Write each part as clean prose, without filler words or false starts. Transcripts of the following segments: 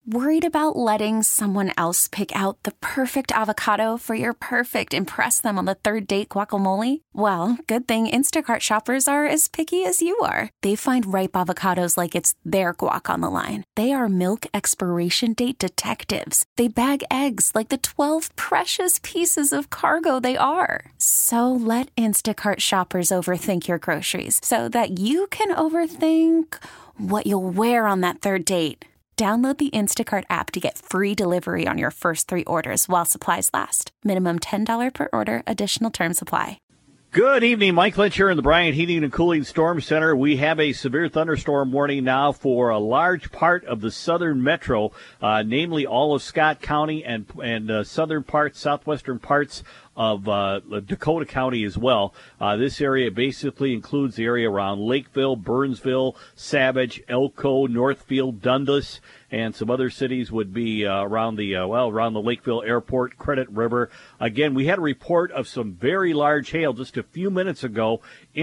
Worried about letting someone else pick out the perfect avocado for your perfect impress them on the third date guacamole? Well, good thing Instacart shoppers are as picky as you are. They find ripe avocados like it's their guac on the line. They are milk expiration date detectives. They bag eggs like the 12 precious pieces of cargo they are. So let Instacart shoppers overthink your groceries so that you can overthink what you'll wear on that third date. Download the Instacart app to get free delivery on your first 3 orders while supplies last. Minimum $10 per order. Additional terms apply. Good evening. Mike Lynch here in the Bryant Heating and Cooling Storm Center. We have a severe thunderstorm warning now for a large part of the southern metro, namely all of Scott County and southern parts, southwestern parts of Dakota County as well. This area basically includes the area around Lakeville, Burnsville, Savage, Elko, Northfield, Dundas, and some other cities would be around the Lakeville Airport, Credit River. Again, we had a report of some very large hail just a few minutes ago,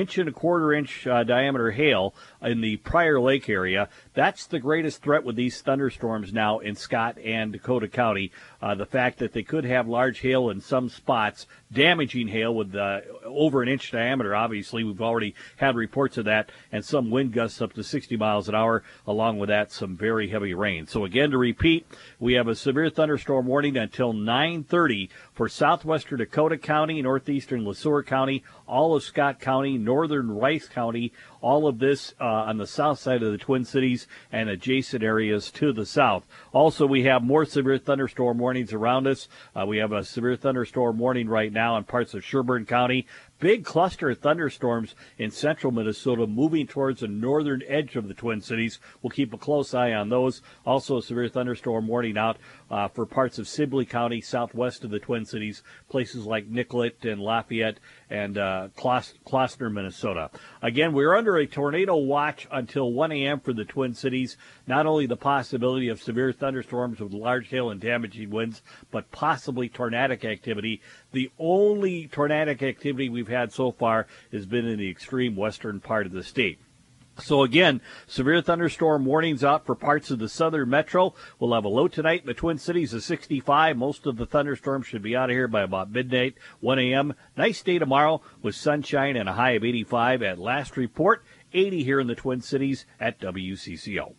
1.25 inch diameter hail in the Prior Lake area. That's the greatest threat with these thunderstorms now in Scott and Dakota County. The fact that they could have large hail in some spots, damaging hail with over 1 inch diameter, obviously. We've already had reports of that, and some wind gusts up to 60 miles an hour. Along with that, some very heavy rain. So again, to repeat, we have a severe thunderstorm warning until 9:30 for southwestern Dakota County, northeastern LeSueur County, all of Scott County, northern Rice County, all of this on the south side of the Twin Cities and adjacent areas to the south. Also, we have more severe thunderstorm warnings around us. We have a severe thunderstorm warning right now in parts of Sherburne County. Big cluster of thunderstorms in central Minnesota moving towards the northern edge of the Twin Cities. We'll keep a close eye on those. Also, a severe thunderstorm warning out for parts of Sibley County, southwest of the Twin Cities, places like Nicollet and Lafayette and Kloster, Minnesota. Again, we're under a tornado watch until 1 a.m. for the Twin Cities. Not only the possibility of severe thunderstorms with large hail and damaging winds, but possibly tornadic activity. The only tornadic activity we've had so far has been in the extreme western part of the state. So again, severe thunderstorm warnings out for parts of the southern metro. We'll have a low tonight in the Twin Cities of 65. Most of the thunderstorms should be out of here by about midnight, 1 a.m. Nice day tomorrow with sunshine and a high of 85 at last report, 80 here in the Twin Cities at WCCO.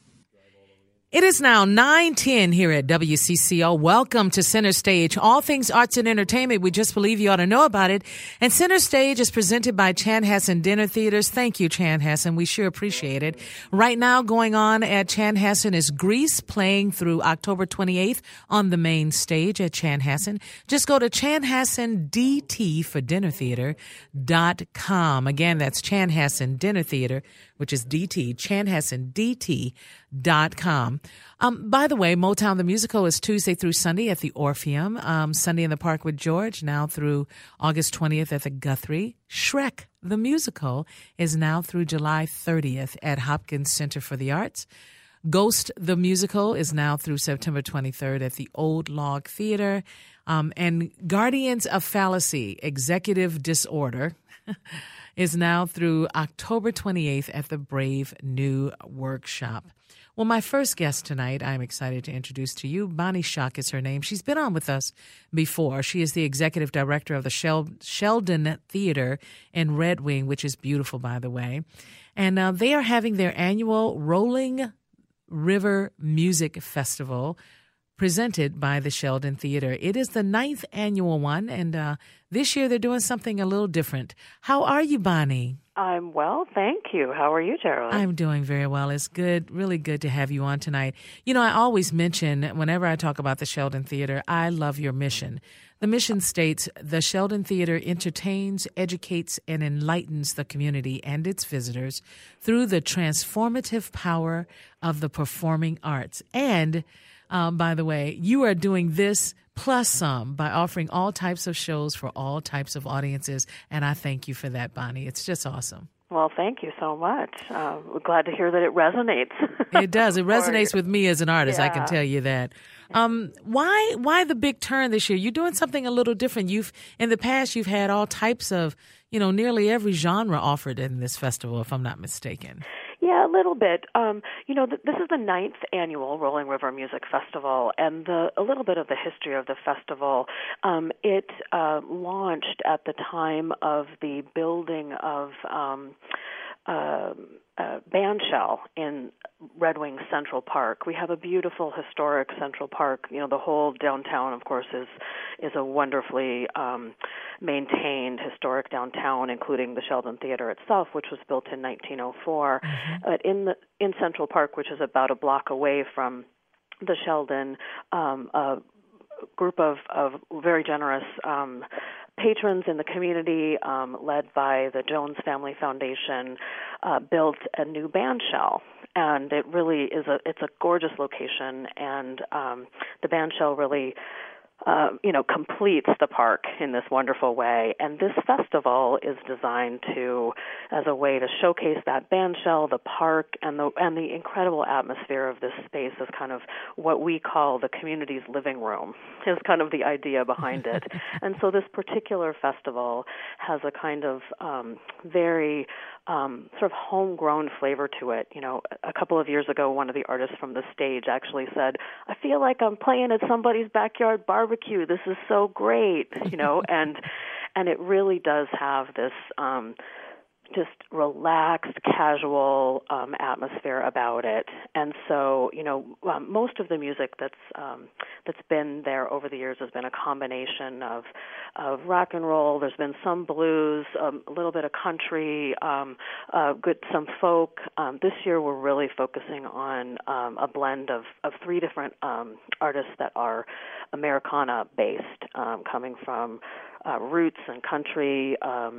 It is now 9:10 here at WCCO. Welcome to Center Stage, all things arts and entertainment. We just believe you ought to know about it. And Center Stage is presented by Chanhassen Dinner Theaters. Thank you, Chanhassen. We sure appreciate it. Right now going on at Chanhassen is Grease, playing through October 28th on the main stage at Chanhassen. Just go to ChanhassenDT for Dinner Theater.com. Again, that's Chanhassen Dinner Theater, which is DT, ChanhassenDT.com. By the way, Motown the Musical is Tuesday through Sunday at the Orpheum, Sunday in the Park with George, now through August 20th at the Guthrie. Shrek the Musical is now through July 30th at Hopkins Center for the Arts. Ghost the Musical is now through September 23rd at the Old Log Theater. And Guardians of Fallacy, Executive Disorder, is now through October 28th at the Brave New Workshop. Well, my first guest tonight, I'm excited to introduce to you. Bonnie Schock is her name. She's been on with us before. She is the executive director of the Sheldon Theater in Red Wing, which is beautiful, by the way. And they are having their annual Rolling River Music Festival presented by the Sheldon Theater. It is the 9th annual one, and this year they're doing something a little different. How are you, Bonnie? I'm well, thank you. How are you, Gerald? I'm doing very well. It's good, really good to have you on tonight. You know, I always mention, whenever I talk about the Sheldon Theater, I love your mission. The mission states, the Sheldon Theater entertains, educates, and enlightens the community and its visitors through the transformative power of the performing arts. And by the way, you are doing this plus some by offering all types of shows for all types of audiences, and I thank you for that, Bonnie. It's just awesome. Well, thank you so much. We're glad to hear that it resonates. It does. It resonates with me as an artist, yeah. I can tell you that. Why the big turn this year? You're doing something a little different. In the past, you've had all types of, nearly every genre offered in this festival, if I'm not mistaken. Yeah, a little bit. This is the 9th annual Rolling River Music Festival, and a little bit of the history of the festival. It launched at the time of the building of Bandshell in Red Wing Central Park. We have a beautiful historic Central Park. The whole downtown, of course, is a wonderfully maintained historic downtown, including the Sheldon Theater itself, which was built in 1904. But in Central Park, which is about a block away from the Sheldon, a group of very generous patrons in the community, led by the Jones Family Foundation, built a new bandshell. And it really it's a gorgeous location, and the bandshell really completes the park in this wonderful way. And this festival is designed as a way to showcase that bandshell, the park, and the incredible atmosphere of this space is kind of what we call the community's living room, is kind of the idea behind it. And so this particular festival has a kind of very sort of homegrown flavor to it. A couple of years ago, one of the artists from the stage actually said, "I feel like I'm playing at somebody's backyard barbecue. This is so great," and it really does have this just relaxed, casual atmosphere about it. And so, most of the music that's been there over the years has been a combination of rock and roll. There's been some blues, a little bit of country, some folk. This year, we're really focusing on a blend of 3 different artists that are Americana based, coming from roots and country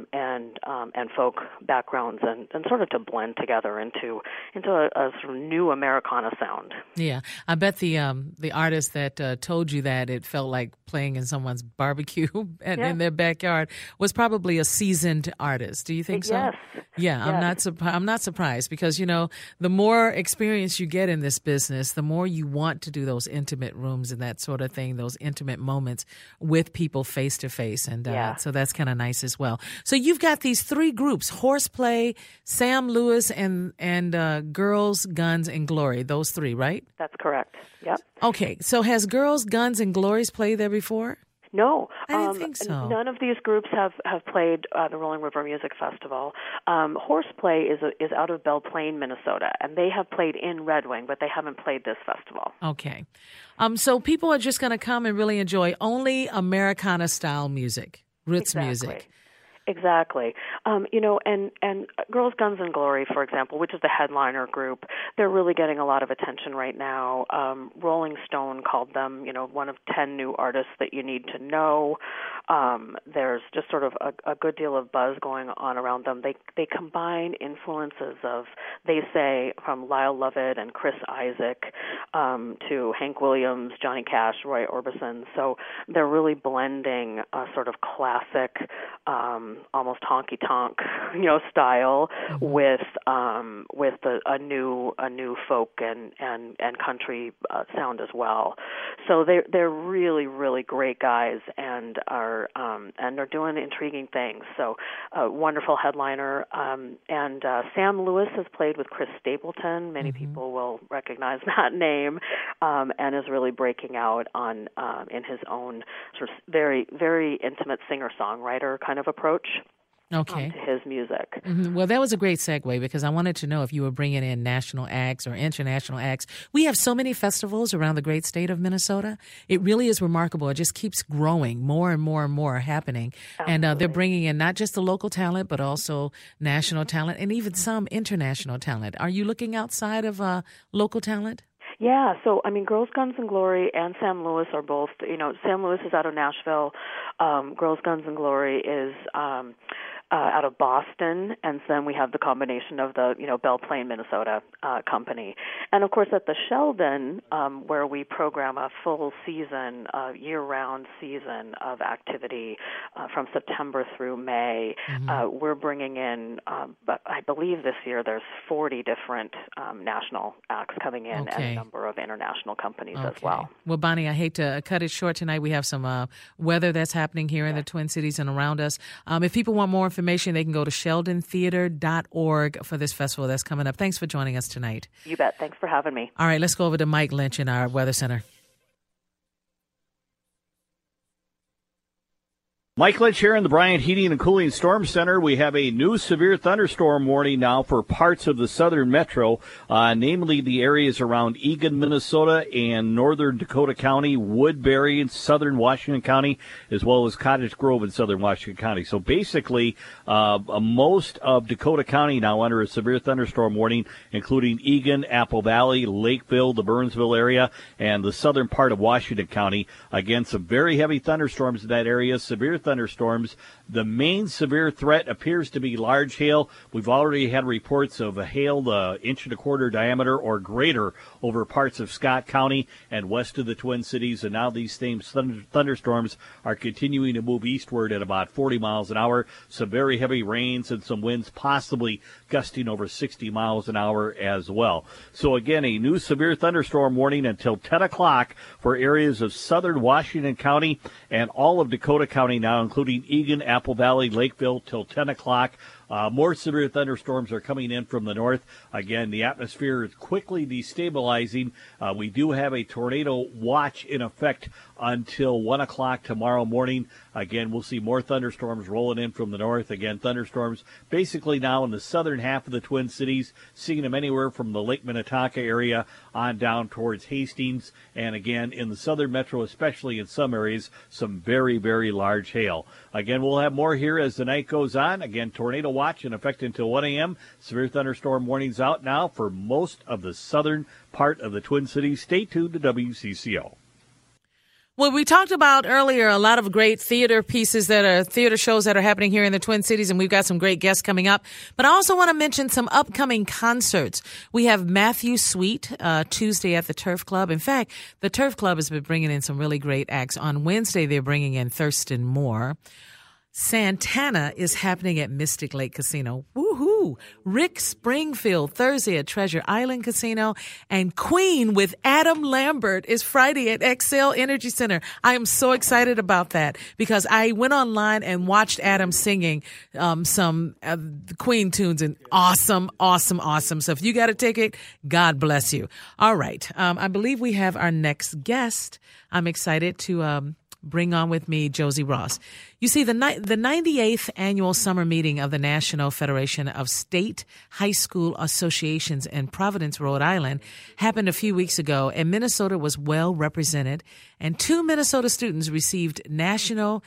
and folk backgrounds, and sort of to blend together into a sort of new Americana sound. Yeah, I bet the artist that told you that it felt like playing in someone's barbecue in their backyard was probably a seasoned artist. Do you think so? Yes. Yeah, yes. I'm not surprised because the more experience you get in this business, the more you want to do those intimate rooms and that sort of thing, those intimate moments with people face to face. And so that's kind of nice as well. So you've got these 3 groups: Horseplay, Sam Lewis, and Girls, Guns, and Glory. Those 3, right? That's correct. Yep. Okay. So has Girls, Guns, and Glories played there before? No, I didn't think so. None of these groups have played the Rolling River Music Festival. Horseplay is out of Belle Plaine, Minnesota, and they have played in Red Wing, but they haven't played this festival. Okay. So people are just going to come and really enjoy only Americana-style music, roots music. Exactly. And Girls, Guns, and Glory, for example, which is the headliner group, they're really getting a lot of attention right now. Rolling Stone called them, one of 10 new artists that you need to know. There's just sort of a good deal of buzz going on around them. They combine influences of, they say, from Lyle Lovett and Chris Isaak to Hank Williams, Johnny Cash, Roy Orbison. So they're really blending a sort of classic, almost honky-tonk, style with a new folk and country sound as well. So they're really, really great guys and are doing intriguing things. So a wonderful headliner. And Sam Lewis has played with Chris Stapleton. Many people will recognize that name, and is really breaking out in his own sort of very, very intimate singer-songwriter kind of approach. Okay. To his music. Mm-hmm. Well, that was a great segue because I wanted to know if you were bringing in national acts or international acts. We have so many festivals around the great state of Minnesota. It really is remarkable. It just keeps growing. More and more and more are happening. Absolutely. And they're bringing in not just the local talent, but also national talent and even some international talent. Are you looking outside of local talent? Yeah, so, Girls, Guns, and Glory and Sam Lewis are both, Sam Lewis is out of Nashville. Girls, Guns, and Glory is out of Boston, and then we have the combination of the, Belle Plaine, Minnesota company. And, of course, at the Sheldon, where we program a full season, year-round season of activity from September through May, we're bringing in, I believe this year there's 40 different national acts coming in and a number of international companies as well. Well, Bonnie, I hate to cut it short tonight. We have some weather that's happening here in the Twin Cities and around us. If people want more information information, they can go to sheldontheater.org for this festival that's coming up. Thanks for joining us tonight. You bet. Thanks for having me. All right, let's go over to Mike Lynch in our Weather Center. Mike Lynch here in the Bryant Heating and Cooling Storm Center. We have a new severe thunderstorm warning now for parts of the southern metro, namely the areas around Eagan, Minnesota, and northern Dakota County, Woodbury in southern Washington County, as well as Cottage Grove in southern Washington County. So basically, most of Dakota County now under a severe thunderstorm warning, including Eagan, Apple Valley, Lakeville, the Burnsville area, and the southern part of Washington County. Again, some very heavy thunderstorms in that area, severe thunderstorms. The main severe threat appears to be large hail. We've already had reports of a hail the inch and a quarter diameter or greater over parts of Scott County and west of the Twin Cities, and now these same thunderstorms are continuing to move eastward at about 40 miles an hour. Some very heavy rains and some winds possibly gusting over 60 miles an hour as well. So again, a new severe thunderstorm warning until 10 o'clock for areas of southern Washington County and all of Dakota County now, including Eagan, Apple Valley, Lakeville, till 10 o'clock. More severe thunderstorms are coming in from the north. Again, the atmosphere is quickly destabilizing. We do have a tornado watch in effect until 1 o'clock tomorrow morning. Again, we'll see more thunderstorms rolling in from the north. Again, thunderstorms basically now in the southern half of the Twin Cities, seeing them anywhere from the Lake Minnetonka area on down towards Hastings. And again, in the southern metro, especially in some areas, some very, very large hail. Again, we'll have more here as the night goes on. Again, tornado watch in effect until 1 a.m. Severe thunderstorm warnings out now for most of the southern part of the Twin Cities. Stay tuned to WCCO. Well, we talked about earlier a lot of great theater shows that are happening here in the Twin Cities, and we've got some great guests coming up. But I also want to mention some upcoming concerts. We have Matthew Sweet Tuesday at the Turf Club. In fact, the Turf Club has been bringing in some really great acts. On Wednesday, they're bringing in Thurston Moore. Santana is happening at Mystic Lake Casino. Woohoo! Rick Springfield Thursday at Treasure Island Casino. And Queen with Adam Lambert is Friday at Excel Energy Center. I am so excited about that because I went online and watched Adam singing some Queen tunes, and awesome. So if you got a ticket, God bless you. All right. I believe we have our next guest. I'm excited to bring on with me Josie Ross. You see, the 98th annual summer meeting of the National Federation of State High School Associations in Providence, Rhode Island, happened a few weeks ago, and Minnesota was well represented, and 2 Minnesota students received national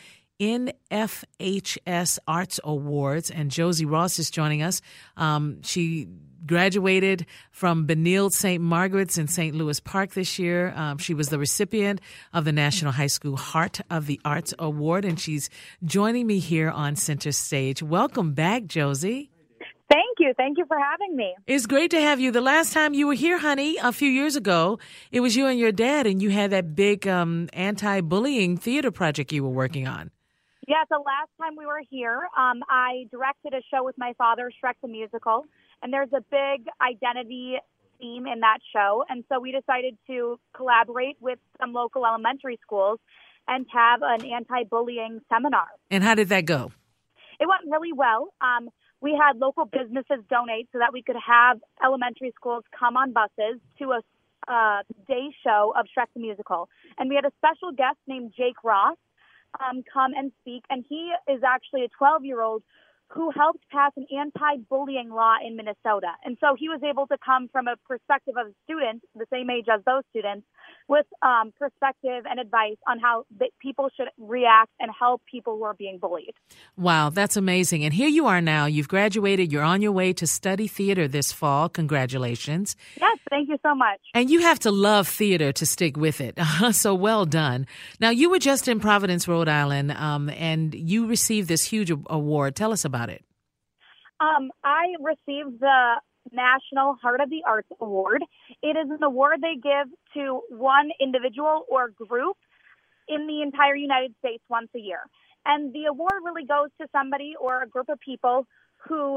NFHS Arts Awards, and Josie Ross is joining us. She graduated from Benilde St. Margaret's in St. Louis Park this year. She was the recipient of the National High School Heart of the Arts Award, and she's joining me here on Center Stage. Welcome back, Josie. Thank you. Thank you for having me. It's great to have you. The last time you were here, honey, a few years ago, it was you and your dad, and you had that big anti-bullying theater project you were working on. Yeah, the last time we were here, I directed a show with my father, Shrek the Musical, and there's a big identity theme in that show, and so we decided to collaborate with some local elementary schools and have an anti-bullying seminar. And how did that go? It went really well. We had local businesses donate so that we could have elementary schools come on buses to a day show of Shrek the Musical, and we had a special guest named Jake Ross come and speak, and he is actually a 12-year-old who helped pass an anti-bullying law in Minnesota. And so he was able to come from a perspective of a student, the same age as those students, with perspective and advice on how people should react and help people who are being bullied. Wow, that's amazing. And here you are now. You've graduated. You're on your way to study theater this fall. Congratulations. Yes, thank you so much. And you have to love theater to stick with it. So well done. Now, you were just in Providence, Rhode Island, and you received this huge award. Tell us about it. I received the National Heart of the Arts Award. It is an award they give to one individual or group in the entire United States once a year. And the award really goes to somebody or a group of people who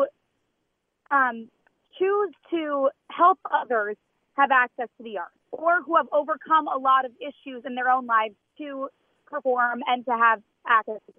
choose to help others have access to the arts, or who have overcome a lot of issues in their own lives to perform and to have access to the arts.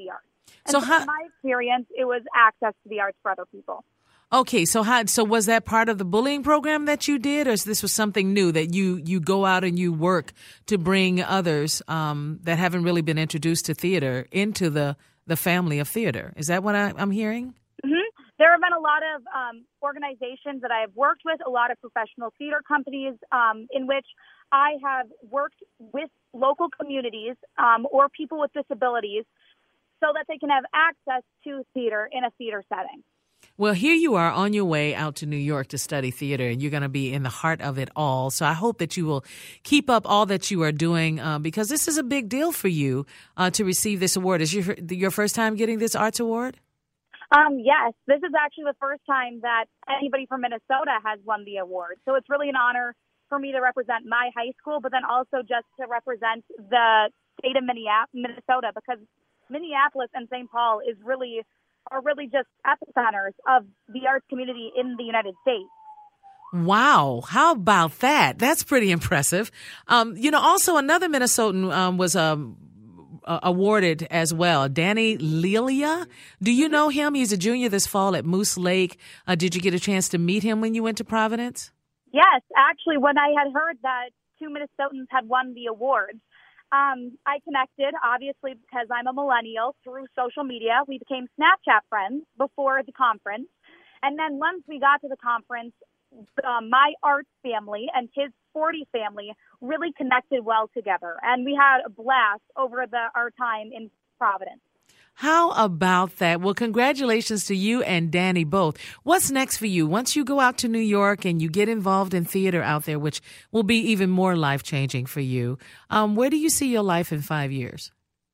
And so in my experience, it was access to the arts for other people. Okay, so was that part of the bullying program that you did, or is this was something new that you go out and you work to bring others that haven't really been introduced to theater into the family of theater? Is that what I'm hearing? Mm-hmm. There have been a lot of organizations that I have worked with, a lot of professional theater companies in which I have worked with local communities or people with disabilities so that they can have access to theater in a theater setting. Well, here you are on your way out to New York to study theater, and you're going to be in the heart of it all. So I hope that you will keep up all that you are doing because this is a big deal for you to receive this award. Is your first time getting this arts award? Yes, this is actually the first time that anybody from Minnesota has won the award. So it's really an honor for me to represent my high school, but then also just to represent the state of Minnesota, because Minneapolis and St. Paul are really just epicenters of the arts community in the United States. Wow. How about that? That's pretty impressive. Also another Minnesotan was awarded as well, Danny Lelia. Do you know him? He's a junior this fall at Moose Lake. Did you get a chance to meet him when you went to Providence? Yes, actually, when I had heard that 2 Minnesotans had won the award, I connected, obviously, because I'm a millennial, through social media. We became Snapchat friends before the conference. And then once we got to the conference, my arts family and his 40 family really connected well together. And we had a blast over our time in Providence. How about that? Well, congratulations to you and Danny both. What's next for you? Once you go out to New York and you get involved in theater out there, which will be even more life-changing for you, where do you see your life in 5 years?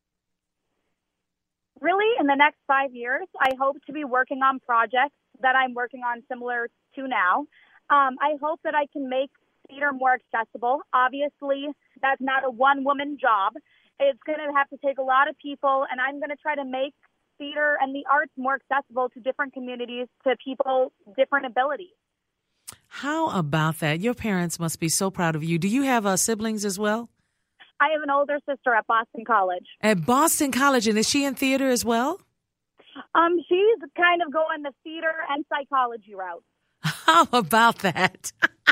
Really, in the next 5 years, I hope to be working on projects that I'm working on similar to now. I hope that I can make theater more accessible. Obviously, that's not a one-woman job. It's going to have to take a lot of people, and I'm going to try to make theater and the arts more accessible to different communities, to people with different abilities. How about that? Your parents must be so proud of you. Do you have siblings as well? I have an older sister at Boston College. At Boston College, and is she in theater as well? She's kind of going the theater and psychology route. How about that?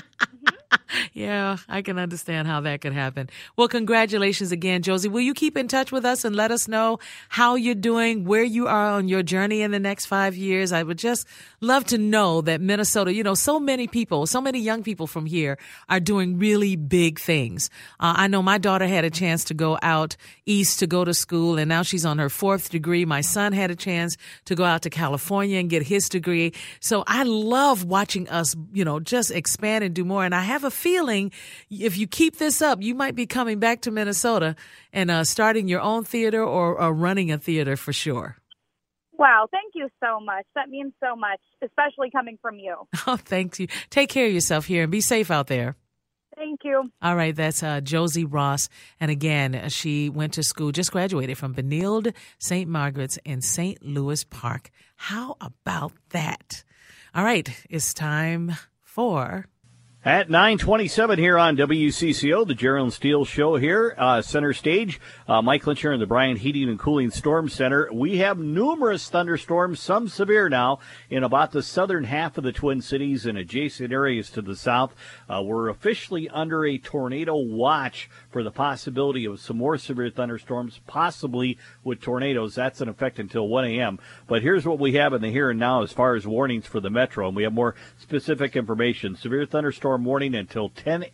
Yeah, I can understand how that could happen. Well, congratulations again, Josie. Will you keep in touch with us and let us know how you're doing, where you are on your journey in the next 5 years? I would just love to know that Minnesota, so many people, so many young people from here are doing really big things. I know my daughter had a chance to go out east to go to school, and now she's on her 4th degree. My son had a chance to go out to California and get his degree. So I love watching us, just expand and do more. And I have a feeling if you keep this up, you might be coming back to Minnesota and starting your own theater or running a theater for sure. Wow, thank you so much. That means so much, especially coming from you. Oh, thank you. Take care of yourself here and be safe out there. Thank you. All right, that's Josie Ross. And again, she went to school, just graduated from Benilde St. Margaret's in St. Louis Park. How about that? All right, it's time for... At 9:27 here on WCCO, the Gerald Steele Show here, center stage. Mike Lynch here in the Bryant Heating and Cooling Storm Center. We have numerous thunderstorms, some severe now, in about the southern half of the Twin Cities and adjacent areas to the south. We're officially under a tornado watch for the possibility of some more severe thunderstorms, possibly with tornadoes. That's in effect until 1 a.m. But here's what we have in the here and now as far as warnings for the metro, and we have more specific information. Severe thunderstorm warning until 10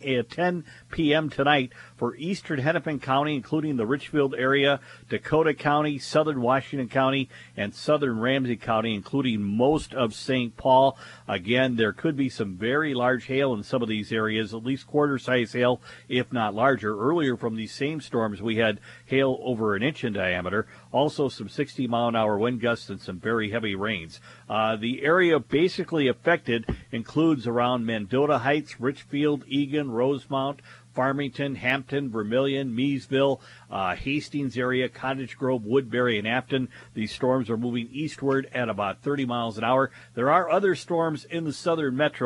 p.m. tonight for eastern Hennepin County, including the Richfield area, Dakota County, southern Washington County, and southern Ramsey County, including most of St. Paul. Again, there could be some very large hail in some of these areas, at least quarter-size hail, if not larger. Earlier from these same storms, we had hail over an inch in diameter. Also some 60-mile-an-hour wind gusts and some very heavy rains. The area basically affected includes around Mendota Heights, Richfield, Eagan, Rosemount, Farmington, Hampton, Vermilion, Meesville, Hastings area, Cottage Grove, Woodbury, and Afton. These storms are moving eastward at about 30 miles an hour. There are other storms in the southern metro,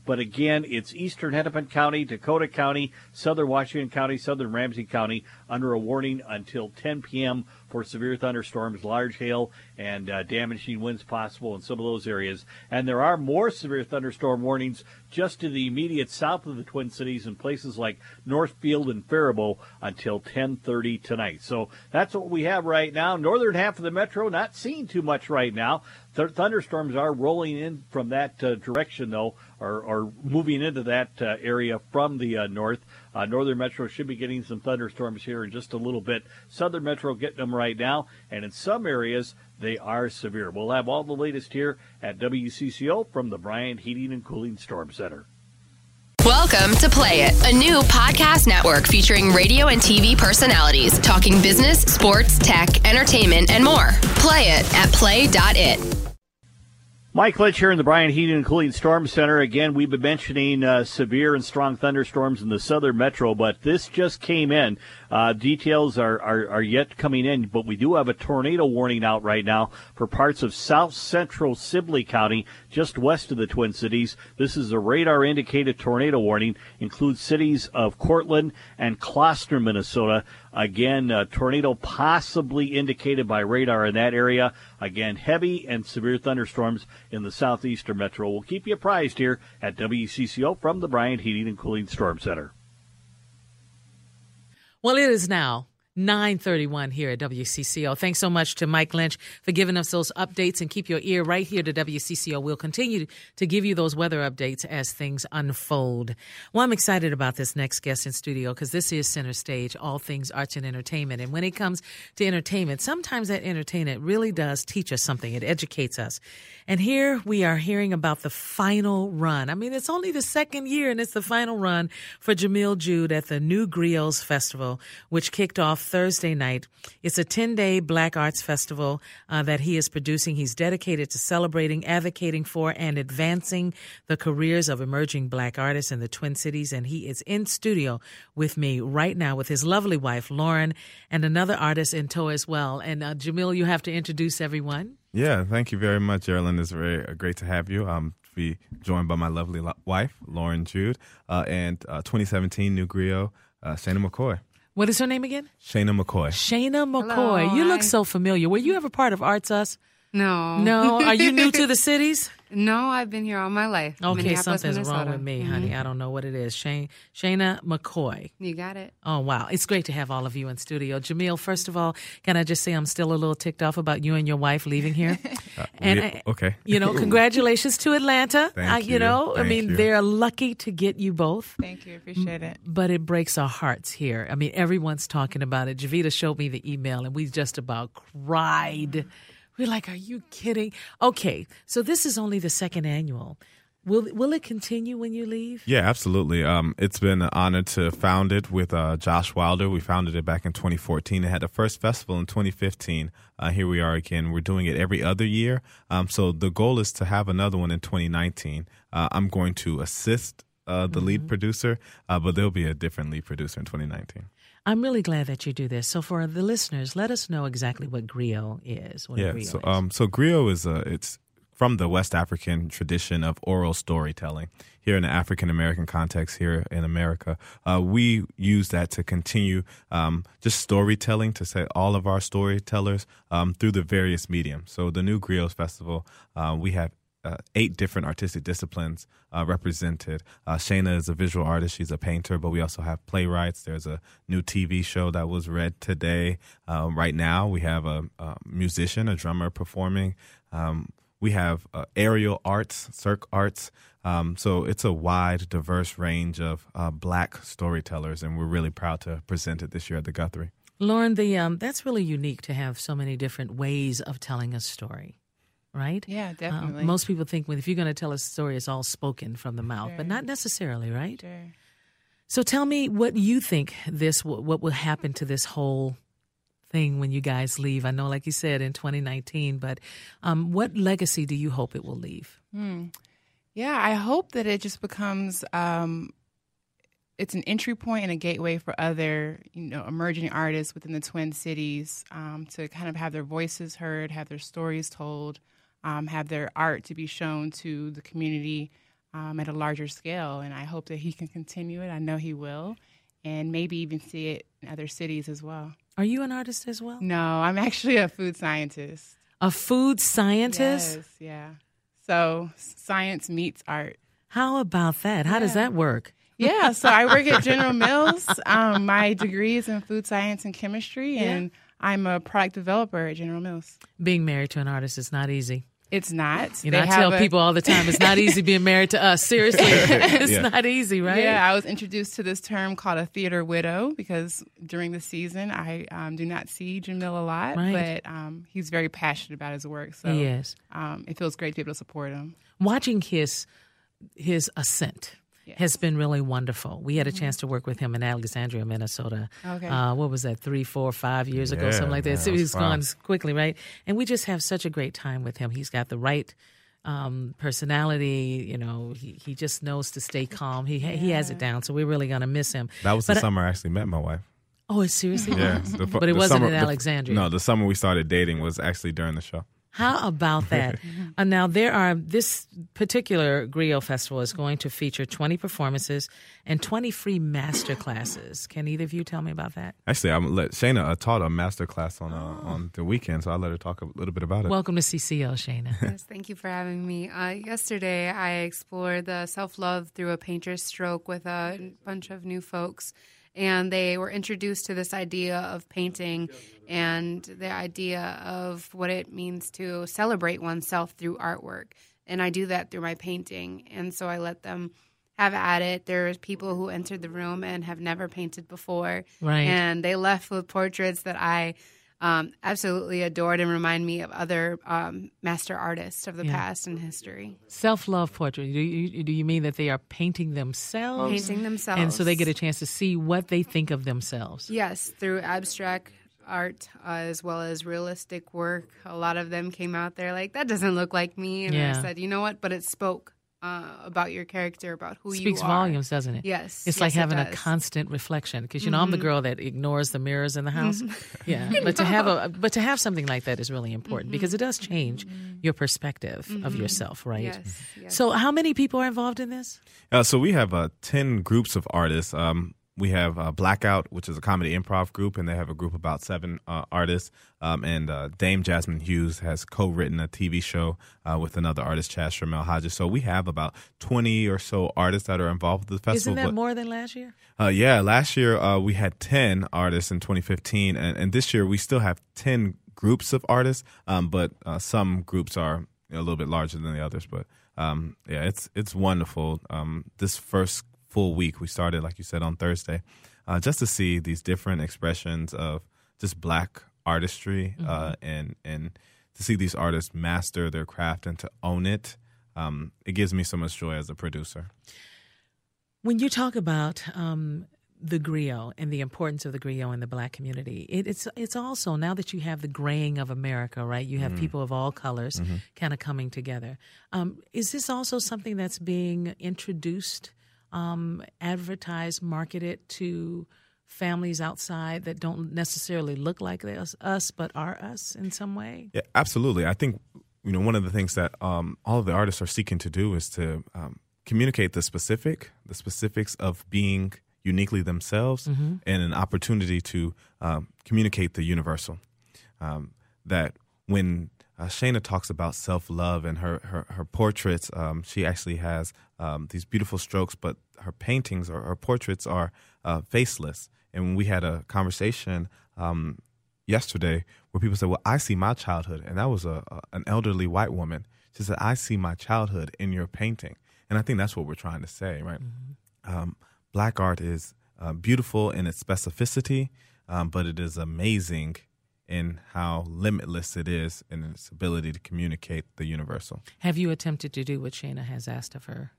But again, it's eastern Hennepin County, Dakota County, southern Washington County, southern Ramsey County under a warning until 10 p.m. for severe thunderstorms, large hail, and damaging winds possible in some of those areas. And there are more severe thunderstorm warnings just to the immediate south of the Twin Cities in places like Northfield and Faribault until 10:30 tonight. So that's what we have right now. Northern half of the metro not seeing too much right now. Thunderstorms are rolling in from that direction, though, or moving into that area from the north. Northern Metro should be getting some thunderstorms here in just a little bit. Southern Metro getting them right now, and in some areas they are severe. We'll have all the latest here at WCCO from the Bryant Heating and Cooling Storm Center. Welcome to Play It, a new podcast network featuring radio and TV personalities talking business, sports, tech, entertainment, and more. Play it at play.it. Mike Lynch here in the Bryant Heating and Cooling Storm Center. Again, we've been mentioning severe and strong thunderstorms in the southern metro, but this just came in. Details are yet coming in, but we do have a tornado warning out right now for parts of south central Sibley County, just west of the Twin Cities. This is a radar-indicated tornado warning. Includes cities of Cortland and Gloucester, Minnesota. Again, tornado possibly indicated by radar in that area. Again, heavy and severe thunderstorms in the southeastern metro. We'll keep you apprised here at WCCO from the Bryant Heating and Cooling Storm Center. Well, it is now 9:31 here at WCCO. Thanks so much to Mike Lynch for giving us those updates, and keep your ear right here to WCCO. We'll continue to give you those weather updates as things unfold. Well, I'm excited about this next guest in studio because this is Center Stage, all things arts and entertainment. And when it comes to entertainment, sometimes that entertainment really does teach us something. It educates us. And here we are hearing about the final run. I mean, it's only the second year, and it's the final run for Jamil Jude at the New Griots Festival, which kicked off Thursday night. It's a 10-day Black Arts Festival that he is producing. He's dedicated to celebrating, advocating for, and advancing the careers of emerging Black artists in the Twin Cities. And he is in studio with me right now with his lovely wife, Lauren, and another artist in tow as well. And Jamil, you have to introduce everyone. Yeah, thank you very much, Erlen. It's very great to have you. To be joined by my lovely wife, Lauren Jude, and 2017 New Griot, Shana McCoy. What is her name again? Shana McCoy. Shana McCoy. Hello, you look hi. so familiar. Were you ever part of Arts Us? No. No? Are you new to the cities? No, I've been here all my life. Okay, Minneapolis, something's Minnesota. wrong with me, honey. I don't know what it is. Shana McCoy. You got it. Oh, wow. It's great to have all of you in studio. Jamil, first of all, can I just say I'm still a little ticked off about you and your wife leaving here? Okay. You know, congratulations to Atlanta. Thank you. I mean, Thank you. they're lucky to get you both. Thank you. Appreciate it. But it breaks our hearts here. I mean, everyone's talking about it. Javita showed me the email, and we just about cried. We're like, are you kidding? Okay, so this is only the second annual. Will it continue when you leave? Yeah, absolutely. It's been an honor to found it with Josh Wilder. We founded it back in 2014. It had the first festival in 2015. Here we are again. We're doing it every other year. So the goal is to have another one in 2019. I'm going to assist the lead producer, but there'll be a different lead producer in 2019. I'm really glad that you do this. So for the listeners, let us know exactly what griot is. What a griot is. So griot is it's from the West African tradition of oral storytelling. Here in the African American context, here in America, we use that to continue just storytelling, to say all of our storytellers through the various mediums. So the New Griots Festival, we have 8 different artistic disciplines represented. Shana is a visual artist. She's a painter, but we also have playwrights. There's a new TV show that was read today. Right now, we have a musician, a drummer performing. We have aerial arts, cirque arts. So it's a wide, diverse range of Black storytellers, and we're really proud to present it this year at the Guthrie. Lauren, that's really unique to have so many different ways of telling a story. Right? Yeah, definitely. Most people think if you're going to tell a story, it's all spoken from the mouth, Sure. but not necessarily, right? Sure. So tell me what you think what will happen to this whole thing when you guys leave. I know, like you said, in 2019, but what legacy do you hope it will leave? Yeah, I hope that it just becomes it's an entry point and a gateway for other, emerging artists within the Twin Cities to kind of have their voices heard, have their stories told, have their art to be shown to the community. at a larger scale. And I hope that he can continue it. I know he will, and maybe even see it in other cities as well. Are you an artist as well? No, I'm actually a food scientist. A food scientist? Yes, yeah. So science meets art. How about that? How does that work? Yeah, so I work at General Mills. My degree is in food science and chemistry, and I'm a product developer at General Mills. Being married to an artist is not easy. It's not. You know, I tell people all the time, it's not easy being married to us. Seriously, it's not easy, right? Yeah, I was introduced to this term called a theater widow because during the season, I do not see Jamil a lot, but he's very passionate about his work. So yes. It feels great to be able to support him. Watching his ascent has been really wonderful. We had a chance to work with him in Alexandria, Minnesota. Okay. What was that, 3, 4, 5 years ago, something like that. So he's gone quickly, right? And we just have such a great time with him. He's got the right personality. You know, he just knows to stay calm. He has it down, so we're really going to miss him. That was the summer I actually met my wife. Oh, it seriously was? Yeah. But it wasn't in Alexandria. No, the summer we started dating was actually during the show. How about that? Now, this particular Griot Festival is going to feature 20 performances and 20 free master classes. Can either of you tell me about that? Actually, Shayna taught a master class on the weekend, so I'll let her talk a little bit about it. Welcome to CCO, Shayna. Yes, thank you for having me. Yesterday, I explored the self-love through a painter's stroke with a bunch of new folks. And they were introduced to this idea of painting and the idea of what it means to celebrate oneself through artwork. And I do that through my painting. And so I let them have at it. There's people who entered the room and have never painted before. Right. And they left with portraits that I absolutely adored and remind me of other master artists of the past and history. Self-love portrait. Do you mean that they are painting themselves? Painting themselves. And so they get a chance to see what they think of themselves. Yes, through abstract art as well as realistic work. A lot of them came out there like, that doesn't look like me. And I said, you know what? But it spoke about your character, about who you are. Speaks volumes, doesn't it? Yes. It's like having a constant reflection because, you know, I'm the girl that ignores the mirrors in the house. Yeah. But to have something like that is really important because it does change your perspective of yourself, right? Yes. So how many people are involved in this? So we have 10 groups of artists. We have Blackout, which is a comedy improv group, and they have a group of about 7 artists. And Dame Jasmine Hughes has co-written a TV show with another artist, Chaz Shamel Hodges. So we have about 20 or so artists that are involved with the festival. Isn't that more than last year? Yeah, last year we had 10 artists in 2015, and this year we still have 10 groups of artists, but some groups are a little bit larger than the others. But it's wonderful. This first full week, we started, like you said, on Thursday, just to see these different expressions of just Black artistry and to see these artists master their craft and to own it. It gives me so much joy as a producer. When you talk about the griot and the importance of the griot in the Black community, it's also, now that you have the graying of America, right? You have people of all colors kind of coming together. Is this also something that's being introduced, advertised, marketed to families outside that don't necessarily look like us, but are us in some way? Yeah, absolutely. I think, one of the things that all of the artists are seeking to do is to communicate the specifics of being uniquely themselves and an opportunity to communicate the universal. That when Shayna talks about self-love and her portraits, she actually has these beautiful strokes, but her paintings or her portraits are faceless. And when we had a conversation yesterday where people said, well, I see my childhood. And that was an elderly white woman. She said, I see my childhood in your painting. And I think that's what we're trying to say, right? Black art is beautiful in its specificity, but it is amazing in how limitless it is in its ability to communicate the universal. Have you attempted to do what Shayna has asked of her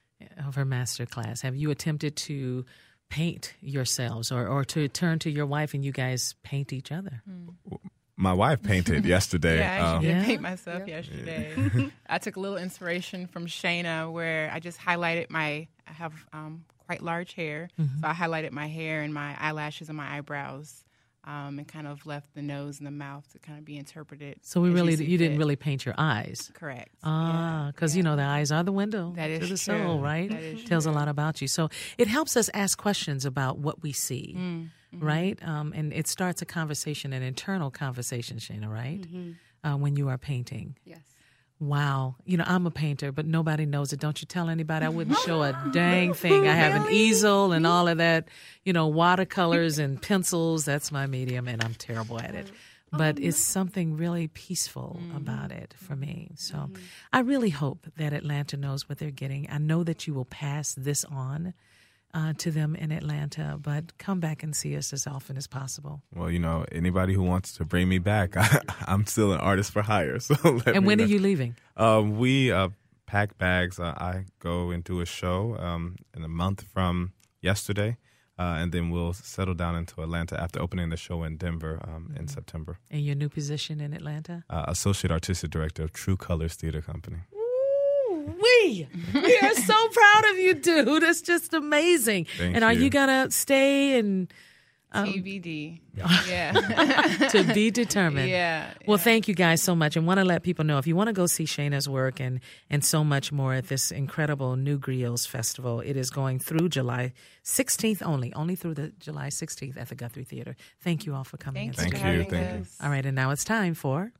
master class? Have you attempted to paint yourselves or to turn to your wife and you guys paint each other? My wife painted yesterday. Yeah, I actually did paint myself yesterday. I took a little inspiration from Shayna where I just highlighted I have quite large hair, so I highlighted my hair and my eyelashes and my eyebrows and kind of left the nose and the mouth to kind of be interpreted. So you didn't fit. really paint your eyes. Correct. Because the eyes are the window that is to the true. soul, right? That is Tells true. a lot about you. So it helps us ask questions about what we see, right? And it starts a conversation, an internal conversation, Shana, right? When you are painting. Yes. Wow. I'm a painter, but nobody knows it. Don't you tell anybody. I wouldn't show a dang thing. I have an easel and all of that, watercolors and pencils. That's my medium, and I'm terrible at it. But it's something really peaceful about it for me. So I really hope that Atlanta knows what they're getting. I know that you will pass this on to them in Atlanta, but come back and see us as often as possible. Well, anybody who wants to bring me back, I'm still an artist for hire. So and when are you leaving? We pack bags. I go and do a show in a month from yesterday, and then we'll settle down into Atlanta after opening the show in Denver in September. And your new position in Atlanta? Associate Artistic Director of True Colors Theater Company. We are so proud of you, dude. It's just amazing. Thank and are you. you gonna stay and TBD. Yeah. to be determined? Yeah. Well, thank you guys so much, and want to let people know if you want to go see Shana's work and so much more at this incredible New Griots Festival. It is going through July 16th only through the July 16th at the Guthrie Theater. Thank you all for coming. Thank Thank you. you. For Thank having you. us. All right, and now it's time for.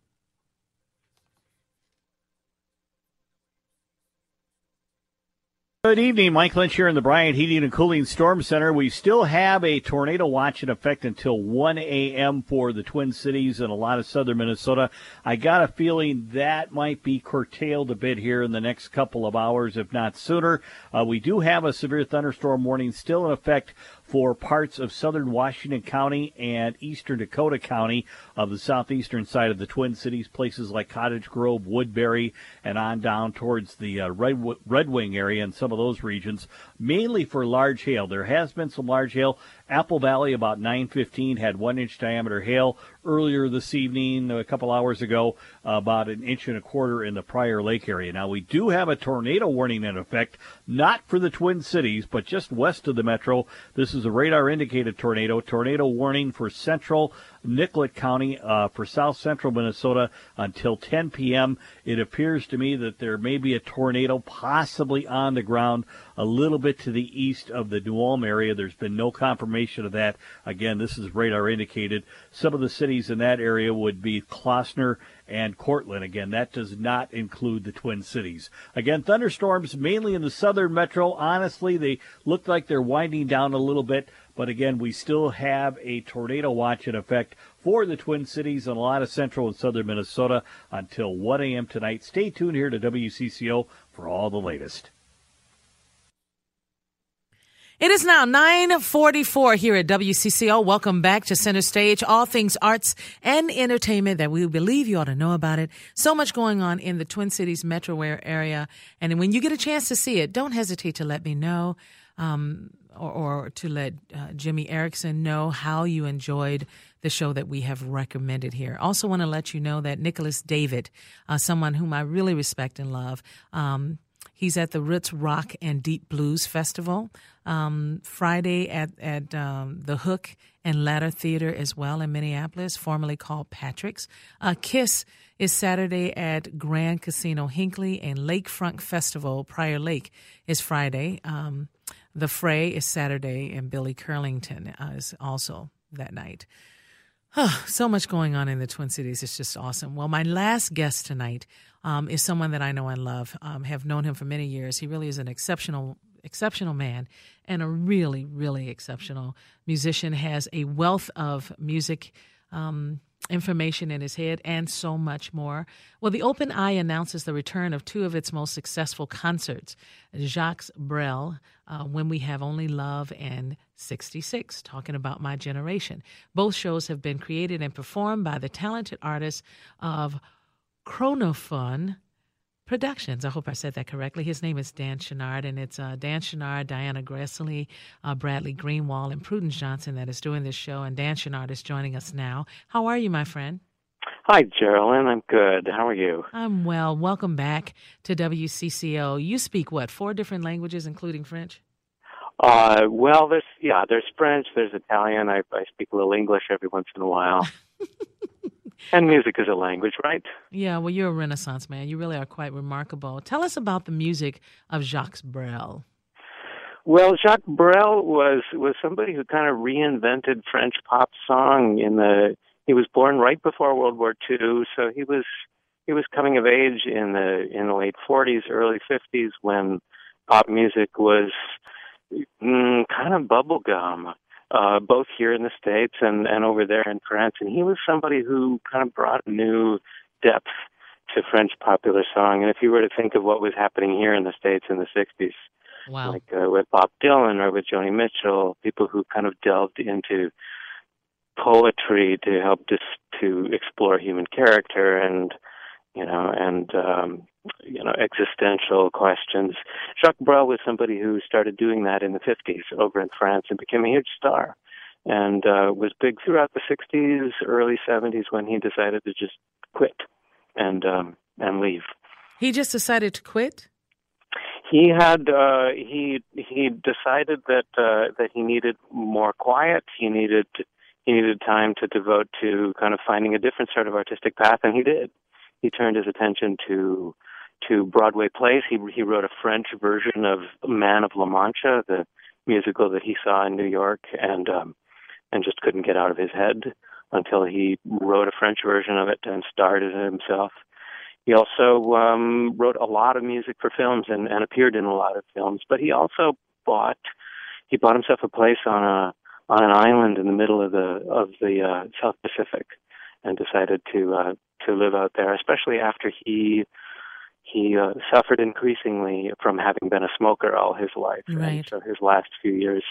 Good evening, Mike Lynch here in the Bryant Heating and Cooling Storm Center. We still have a tornado watch in effect until 1 a.m. for the Twin Cities and a lot of southern Minnesota. I got a feeling that might be curtailed a bit here in the next couple of hours, if not sooner. We do have a severe thunderstorm warning still in effect for parts of southern Washington County and eastern Dakota County of the southeastern side of the Twin Cities, places like Cottage Grove, Woodbury, and on down towards the Red Wing area and some of those regions, mainly for large hail. There has been some large hail. Apple Valley about 9:15 had 1-inch diameter hail. Earlier this evening, a couple hours ago, about 1.25 inches in the Prior Lake area. Now, we do have a tornado warning in effect, not for the Twin Cities, but just west of the metro. This is a radar-indicated tornado. Tornado warning for central Nicollet County, for south central Minnesota until 10 p.m. It appears to me that there may be a tornado possibly on the ground a little bit to the east of the New Ulm area. There's been no confirmation of that. Again, this is radar indicated. Some of the cities in that area would be Klossner and Cortland. Again, that does not include the Twin Cities. Again, thunderstorms mainly in the southern metro. Honestly, they look like they're winding down a little bit. But again, we still have a tornado watch in effect for the Twin Cities and a lot of central and southern Minnesota until 1 a.m. tonight. Stay tuned here to WCCO for all the latest. It is now 9:44 here at WCCO. Welcome back to Center Stage, all things arts and entertainment that we believe you ought to know about it. So much going on in the Twin Cities metro area. And when you get a chance to see it, don't hesitate to let me know or to let Jimmy Erickson know how you enjoyed the show that we have recommended here. Also want to let you know that Nicholas David, someone whom I really respect and love, he's at the Roots Rock and Deep Blues Festival Friday at the Hook and Ladder Theater as well in Minneapolis, formerly called Patrick's. KISS is Saturday at Grand Casino Hinckley, and Lakefront Festival, Prior Lake, is Friday. The Fray is Saturday, and Billy Curlington is also that night. So much going on in the Twin Cities. It's just awesome. Well, my last guest tonight is someone that I know and love. Have known him for many years. He really is an exceptional man and a really, really exceptional musician. Has a wealth of music information in his head and so much more. Well, the Open Eye announces the return of two of its most successful concerts, Jacques Brel, When We Have Only Love, and 66, talking about my generation. Both shows have been created and performed by the talented artists of Chronophone Productions. I hope I said that correctly. His name is Dan Chenard, and it's Dan Chenard, Diana Gressely, Bradley Greenwald, and Prudence Johnson that is doing this show, and Dan Chenard is joining us now. How are you, my friend? Hi, Geraldine. I'm good. How are you? I'm well. Welcome back to WCCO. You speak, 4 different languages, including French? Well, there's French, there's Italian. I speak a little English every once in a while. And music is a language, right? Yeah, well, you're a Renaissance man. You really are quite remarkable. Tell us about the music of Jacques Brel. Well, Jacques Brel was somebody who kind of reinvented French pop song he was born right before World War II, so he was coming of age in the late 40s, early 50s when pop music was kind of bubblegum, both here in the States and over there in France. And he was somebody who kind of brought new depth to French popular song. And if you were to think of what was happening here in the States in the 60s, wow, like with Bob Dylan or with Joni Mitchell, people who kind of delved into poetry to help to explore human character and existential questions. Jacques Brel was somebody who started doing that in the 50s over in France and became a huge star, and was big throughout the 60s, early 70s when he decided to just quit and leave. He just decided to quit? He had he decided that he needed more quiet. He needed time to devote to kind of finding a different sort of artistic path, and he did. He turned his attention to Broadway plays. He wrote a French version of Man of La Mancha, the musical that he saw in New York, and just couldn't get out of his head until he wrote a French version of it and starred in it himself. He also wrote a lot of music for films and appeared in a lot of films. But he also bought himself a place on an island in the middle of the South Pacific, and decided to live out there, especially after he suffered increasingly from having been a smoker all his life. Right. And so his last few years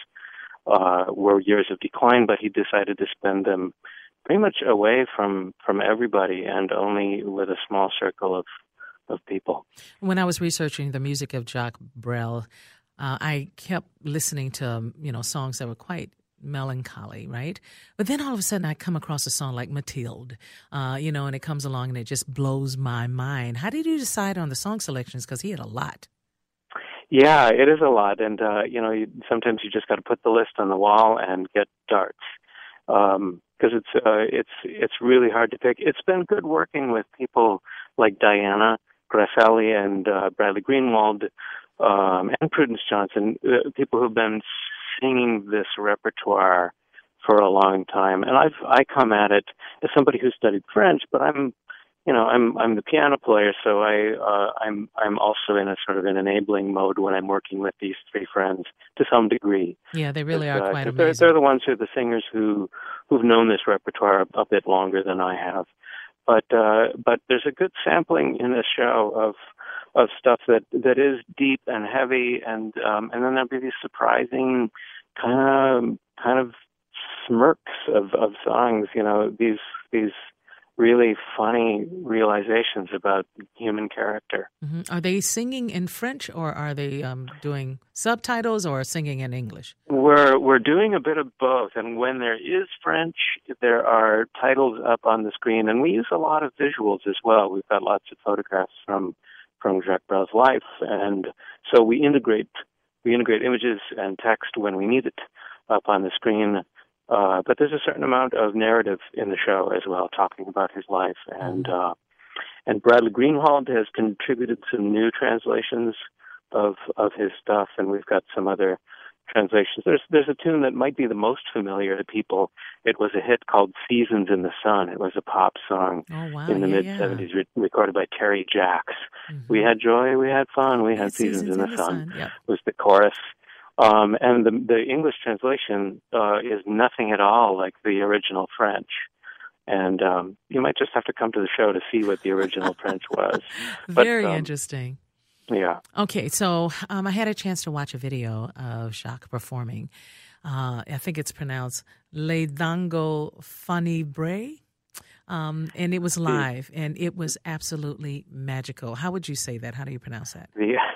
were years of decline, but he decided to spend them pretty much away from everybody and only with a small circle of people. When I was researching the music of Jacques Brel, I kept listening to songs that were quite melancholy, right? But then all of a sudden I come across a song like Mathilde, and it comes along and it just blows my mind. How did you decide on the song selections? Because he had a lot. Yeah, it is a lot, and sometimes you just got to put the list on the wall and get darts, because it's really hard to pick. It's been good working with people like Diana Grasselli and Bradley Greenwald and Prudence Johnson, people who've been singing this repertoire for a long time. And I come at it as somebody who studied French, but I'm the piano player, so I'm also in a sort of an enabling mode when I'm working with these three friends to some degree. Yeah, they really are quite amazing. They're the ones who are the singers who've known this repertoire a bit longer than I have. But there's a good sampling in this show of stuff that is deep and heavy, and then there'll be these surprising kind of smirks of songs, these really funny realizations about human character. Mm-hmm. Are they singing in French, or are they doing subtitles, or singing in English? We're doing a bit of both, and when there is French, there are titles up on the screen, and we use a lot of visuals as well. We've got lots of photographs from Jacques Brel's life, and so we integrate images and text when we need it up on the screen. But there's a certain amount of narrative in the show as well, talking about his life. And Bradley Greenwald has contributed some new translations of his stuff, and we've got some other translations. There's a tune that might be the most familiar to people. It was a hit called Seasons in the Sun. It was a pop song in the mid-'70s, recorded by Terry Jacks. Mm-hmm. We had joy, we had fun, we had seasons in the sun. Yep. Was the chorus. And the English translation is nothing at all like the original French. And you might just have to come to the show to see what the original French was. Very interesting. Yeah. Okay, so I had a chance to watch a video of Jacques performing. I think it's pronounced Les Dango Funèbres. And it was live, and it was absolutely magical. How would you say that? How do you pronounce that?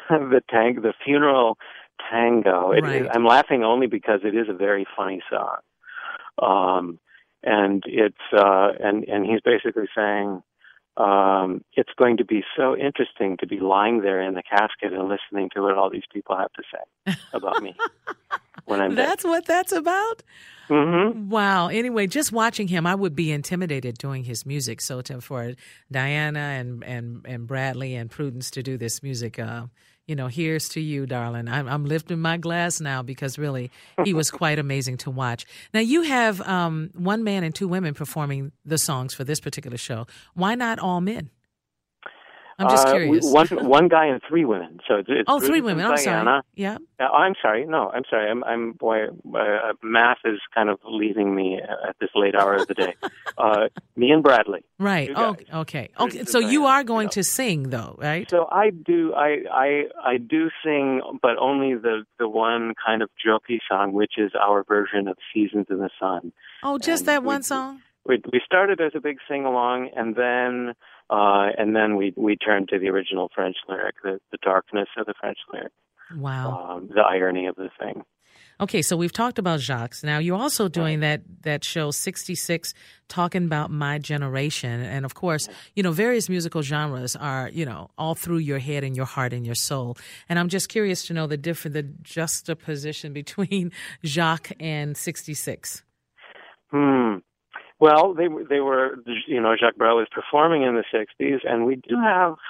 The funeral tango. Right. I'm laughing only because it is a very funny song. And it's and he's basically saying it's going to be so interesting to be lying there in the casket and listening to what all these people have to say about me. when I'm That's what that's about? Mm-hmm. Wow. Anyway, just watching him, I would be intimidated doing his music. So for Diana and Bradley and Prudence to do this music, here's to you, darling. I'm lifting my glass now because really he was quite amazing to watch. Now you have one man and two women performing the songs for this particular show. Why not all men? I'm just curious. One guy and three women. So it's three women. I'm Diana. sorry. Yeah. I'm sorry. No, I'm sorry. Math is kind of leaving me at this late hour of the day. Me and Bradley. Right. Okay. So you are going to sing, though, right? So I do. I do sing, but only the one kind of jokey song, which is our version of "Seasons in the Sun." Oh, just that one song. We started as a big sing along, and then we turned to the original French lyric, the darkness of the French lyric. Wow. The irony of the thing. Okay, so we've talked about Jacques. Now you're also doing that show 66, talking about my generation, and of course, various musical genres are all through your head and your heart and your soul. And I'm just curious to know the juxtaposition between Jacques and 66. Well, they were, Jacques Brel was performing in the 60s, and we do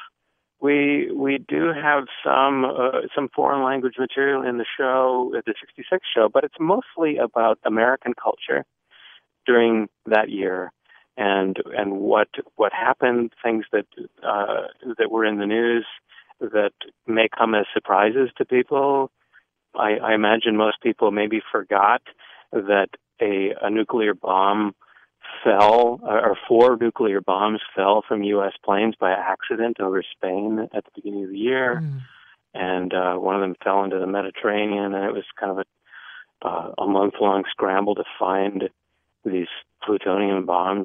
have some foreign language material in the show, the 66 show, but it's mostly about American culture during that year and what happened, things that were in the news that may come as surprises to people. I imagine most people maybe forgot that a nuclear bomb fell, or 4 nuclear bombs fell from U.S. planes by accident over Spain at the beginning of the year. And one of them fell into the Mediterranean, and it was kind of a month-long scramble to find these plutonium bombs.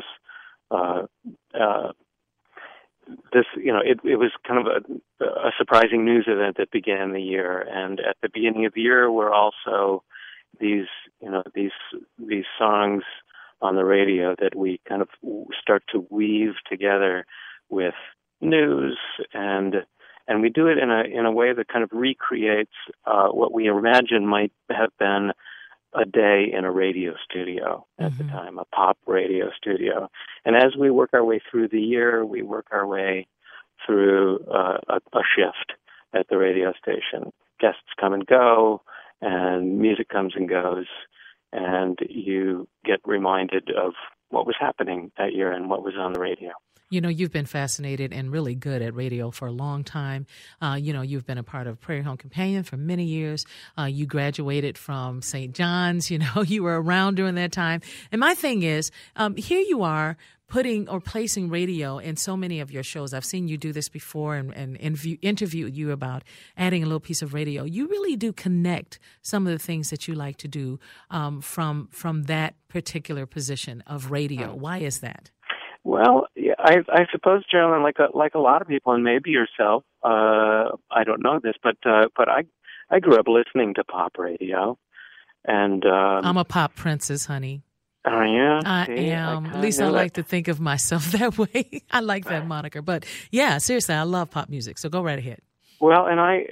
It was kind of a surprising news event that began the year. And at the beginning of the year were also these songs on the radio that we kind of start to weave together with news, and we do it in a way that kind of recreates what we imagine might have been a day in a radio studio at the time, a pop radio studio. And as we work our way through the year, we work our way through a shift at the radio station. Guests come and go, and music comes and goes, and you get reminded of what was happening that year and what was on the radio. You've been fascinated and really good at radio for a long time. You've been a part of Prairie Home Companion for many years. You graduated from St. John's. You were around during that time. And my thing is, here you are putting or placing radio in so many of your shows. I've seen you do this before and interviewed you about adding a little piece of radio. You really do connect some of the things that you like to do from that particular position of radio. Why is that? Well, yeah, I suppose, Geraldine, like a lot of people, and maybe yourself, I don't know this, but I grew up listening to pop radio, and I'm a pop princess, honey. Oh yeah, I am. At least I like to think of myself that way. I like that moniker, but yeah, seriously, I love pop music. So go right ahead. Well, and I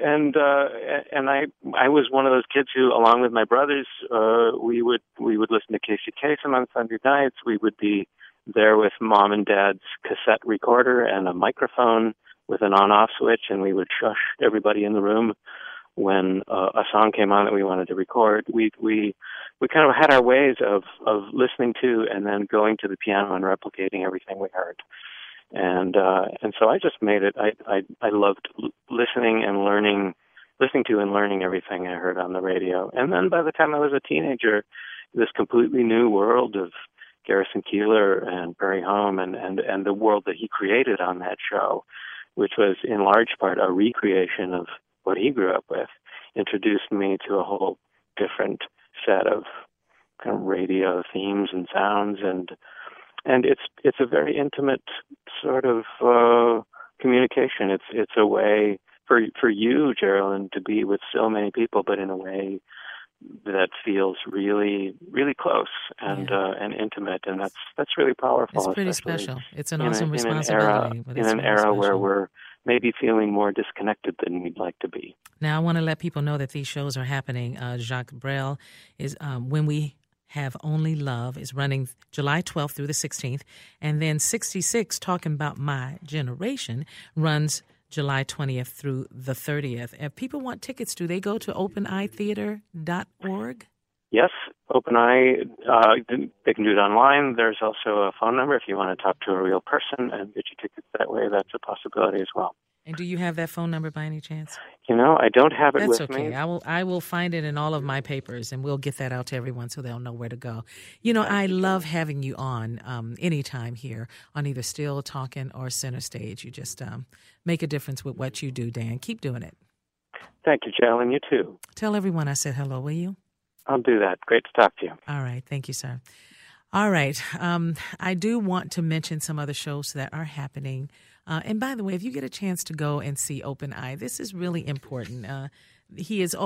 was one of those kids who, along with my brothers, we would listen to Casey Kasem on Sunday nights. We would be there with Mom and Dad's cassette recorder and a microphone with an on-off switch, and we would shush everybody in the room when a song came on that we wanted to record. We kind of had our ways of listening to and then going to the piano and replicating everything we heard. And so I just made it. I loved listening to and learning everything I heard on the radio. And then by the time I was a teenager, this completely new world of Garrison Keillor and Prairie Home and the world that he created on that show, which was in large part a recreation of what he grew up with, introduced me to a whole different set of kind of radio themes and sounds, and it's a very intimate sort of communication. It's a way for you, Geraldine, to be with so many people, but in a way that feels really, really close and intimate, and that's really powerful. It's pretty special. It's an awesome responsibility. In an era where maybe feeling more disconnected than we'd like to be. Now, I want to let people know that these shows are happening. Jacques Brel is When We Have Only Love is running July 12th through the 16th. And then 66, Talking About My Generation, runs July 20th through the 30th. If people want tickets, do they go to openeyetheater.org? Yes, OpenEye, they can do it online. There's also a phone number if you want to talk to a real person and get your tickets that way. That's a possibility as well. And do you have that phone number by any chance? I don't have it That's with okay. me. I will find it in all of my papers, and we'll get that out to everyone so they'll know where to go. I love having you on anytime here on either Still Talking or Center Stage. You just make a difference with what you do, Dan. Keep doing it. Thank you, Jill, and you too. Tell everyone I said hello, will you? I'll do that. Great to talk to you. All right. Thank you, sir. All right. I do want to mention some other shows that are happening. And by the way, if you get a chance to go and see OpenEye, this is really important. He is,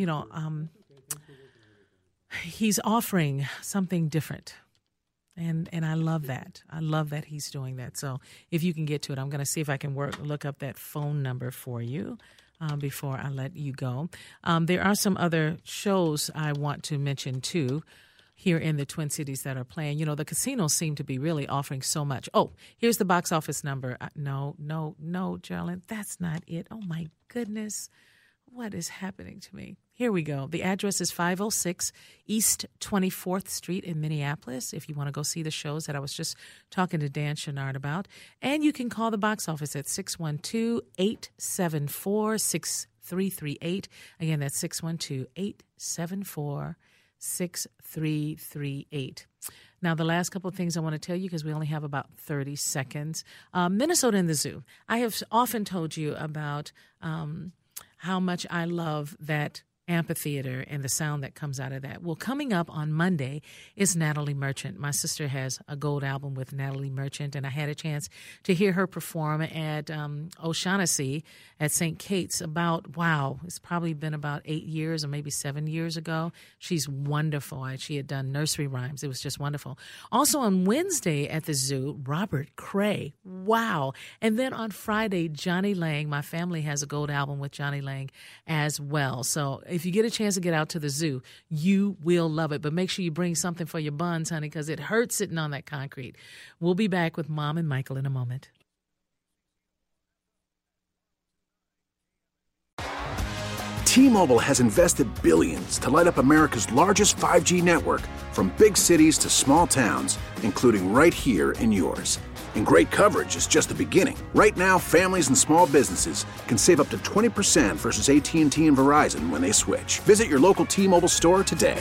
he's offering something different. And I love that. I love that he's doing that. So if you can get to it, I'm going to see if I can look up that phone number for you before I let you go. There are some other shows I want to mention, too, here in the Twin Cities that are playing. The casinos seem to be really offering so much. Oh, here's the box office number. No, Geraldine, that's not it. Oh, my goodness. What is happening to me? Here we go. The address is 506 East 24th Street in Minneapolis, if you want to go see the shows that I was just talking to Dan Chenard about. And you can call the box office at 612-874-6338. Again, that's 612-874-6338. Now, the last couple of things I want to tell you, because we only have about 30 seconds. Minnesota and the Zoo. I have often told you about how much I love that amphitheater and the sound that comes out of that. Well, coming up on Monday is Natalie Merchant. My sister has a gold album with Natalie Merchant, and I had a chance to hear her perform at O'Shaughnessy at St. Kate's it's probably been about 8 years or maybe 7 years ago. She's wonderful. She had done nursery rhymes. It was just wonderful. Also on Wednesday at the Zoo, Robert Cray. Wow. And then on Friday, Johnny Lang. My family has a gold album with Johnny Lang as well. So if you get a chance to get out to the Zoo, you will love it. But make sure you bring something for your buns, honey, because it hurts sitting on that concrete. We'll be back with Mom and Michael in a moment. T-Mobile has invested billions to light up America's largest 5G network, from big cities to small towns, including right here in yours. And great coverage is just the beginning. Right now, families and small businesses can save up to 20% versus AT&T and Verizon when they switch. Visit your local T-Mobile store today.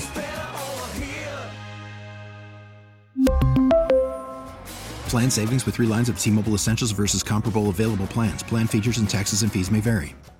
Plan savings with 3 lines of T-Mobile Essentials versus comparable available plans. Plan features and taxes and fees may vary.